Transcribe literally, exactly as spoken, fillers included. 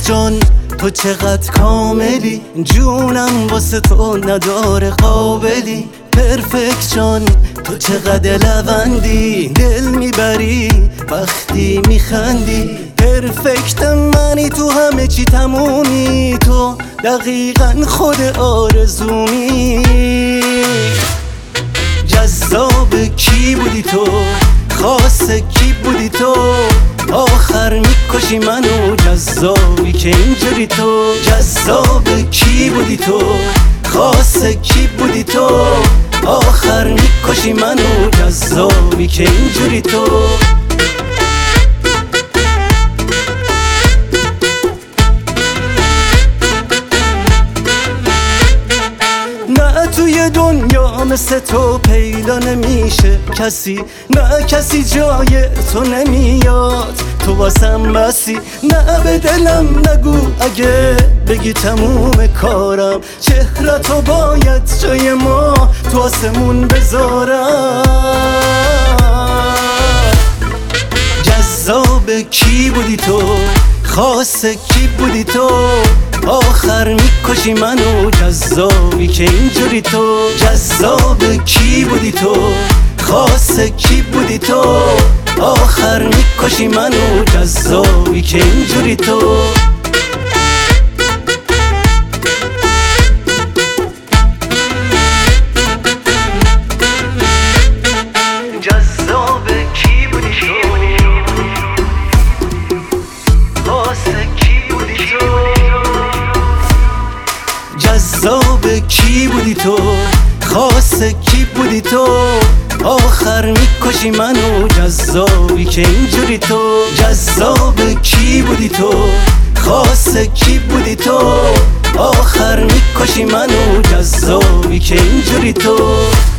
جان تو چقدر کاملی، جونم واسه تو نداره قابلی. پرفکت جان تو چقدر لبندی، دل میبری وقتی میخندی. پرفکت منی تو همه چی تمومی، تو دقیقا خود آرزومی. جذاب کی بودی تو، خاص کی بودی تو، آخر میکشی منو جذابی که اینجوری تو. جذاب کی بودی تو، خاص کی بودی تو، آخر میکشی منو جذابی که اینجوری تو. نه توی دنیا مثل تو پیدا نمیشه کسی، نه کسی جای تو نمیاد، تو واسم بسی. نه به دلم نگو اگه بگی تموم کارم، چهره تو باید جای ما تو آسمون بذارم. جذاب کی بودی تو، خاص کی بودی تو، آخر میکشی منو جذابی که اینجوری تو. جذاب کی بودی تو، خاص کی بودی تو، آخر میکشی منو جذابی که اینجوری تو. جذاب کی بودی تو، خاص کی بودی تو. جذاب کی بودی تو، خاص کی بودی تو، آخر میکشی منو جذابی که اینجوری تو. جذاب کی بودی تو، خاص کی بودی تو، آخر میکشی منو جذابی که اینجوری تو.